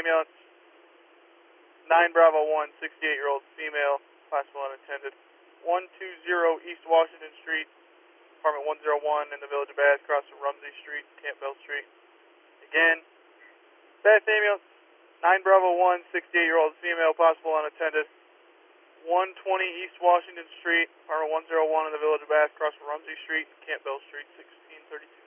ambulance. 9 Bravo 1, 68-year-old female, possible unattended. 120 East Washington Street, apartment 101 in the village of Bath, across from Rumsey Street, Campbell Street. Again, Bath ambulance. 9 Bravo 1, 68-year-old female, possible unattended. 120 East Washington Street, apartment 101 in the village of Bath, across from Rumsey Street, Campbell Street, 1632.